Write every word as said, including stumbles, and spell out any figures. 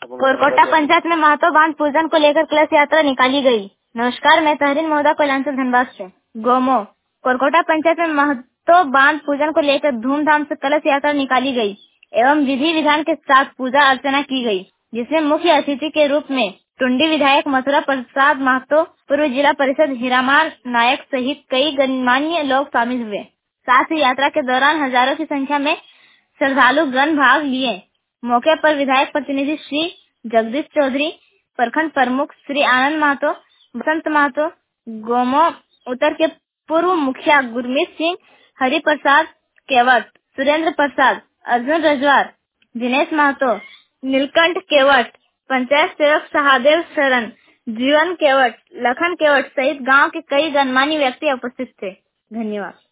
कोरकोटा पंचायत में महतो बांध पूजन को लेकर कलश यात्रा निकाली गई। नमस्कार, मैं तहरीन महोदा कोलांचल धनबाद से। गोमो कोरकोटा पंचायत में महतो बांध पूजन को लेकर धूमधाम से कलश यात्रा निकाली गई एवं विधि विधान के साथ पूजा अर्चना की गई, जिसमें मुख्य अतिथि के रूप में टुंडी विधायक मथुरा प्रसाद महतो, पूर्व जिला परिषद हीरामान नायक सहित कई गणमान्य लोग शामिल हुए। साथ ही यात्रा के दौरान हजारों की संख्या में श्रद्धालु गण भाग लिए। मौके पर विधायक प्रतिनिधि श्री जगदीश चौधरी, प्रखंड प्रमुख श्री आनंद महतो, बसंत महतो, गोमो उत्तर के पूर्व मुखिया गुरमीत सिंह, हरि प्रसाद केवट, सुरेंद्र प्रसाद, अर्जुन रजवार, दिनेश महतो, नीलकंठ केवट, पंचायत सेवक सहादेव शरण, जीवन केवट, लखन केवट सहित गांव के कई गणमान्य व्यक्ति उपस्थित थे। धन्यवाद।